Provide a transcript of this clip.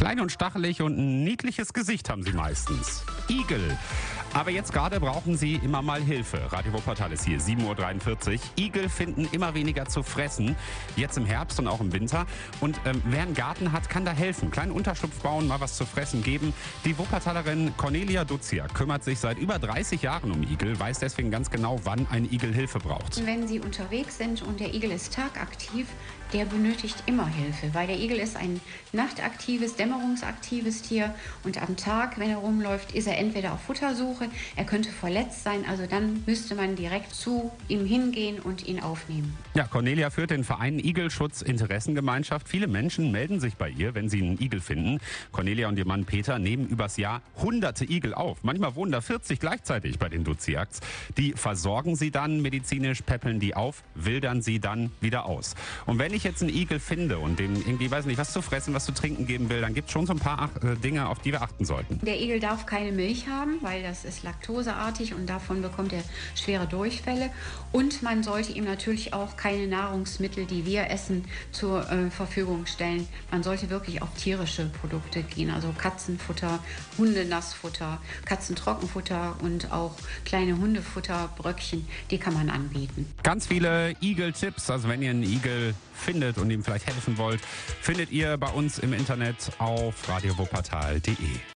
Klein und stachelig und ein niedliches Gesicht haben sie meistens. Igel. Aber jetzt gerade brauchen sie immer mal Hilfe. Radio Wuppertal ist hier, 7:43 Uhr. Igel finden immer weniger zu fressen, jetzt im Herbst und auch im Winter. Und wer einen Garten hat, kann da helfen. Kleinen Unterschlupf bauen, mal was zu fressen geben. Die Wuppertalerin Cornelia Duzia kümmert sich seit über 30 Jahren um Igel, weiß deswegen ganz genau, wann ein Igel Hilfe braucht. Wenn Sie unterwegs sind und der Igel ist tagaktiv, der benötigt immer Hilfe, weil der Igel ist ein nachtaktives, dämmerungsaktives Tier und am Tag, wenn er rumläuft, ist er entweder auf Futtersuche, er könnte verletzt sein, also dann müsste man direkt zu ihm hingehen und ihn aufnehmen. Ja, Cornelia führt den Verein Igelschutz Interessengemeinschaft. Viele Menschen melden sich bei ihr, wenn sie einen Igel finden. Cornelia und ihr Mann Peter nehmen übers Jahr hunderte Igel auf. Manchmal wohnen da 40 gleichzeitig bei den Duziaks. Die versorgen sie dann medizinisch, päppeln die auf, wildern sie dann wieder aus. Und wenn ich jetzt einen Igel finde und dem irgendwie, weiß nicht, was zu fressen, was zu trinken geben will, dann gibt es schon so ein paar Dinge, auf die wir achten sollten. Der Igel darf keine Milch haben, weil das ist laktoseartig und davon bekommt er schwere Durchfälle. Und man sollte ihm natürlich auch keine Nahrungsmittel, die wir essen, zur Verfügung stellen. Man sollte wirklich auf tierische Produkte gehen, also Katzenfutter, Hundenassfutter, Katzentrockenfutter und auch kleine Hundefutterbröckchen, die kann man anbieten. Ganz viele Igel-Tipps, also wenn ihr einen Igel findet und ihm vielleicht helfen wollt, findet ihr bei uns im Internet auf radiowuppertal.de.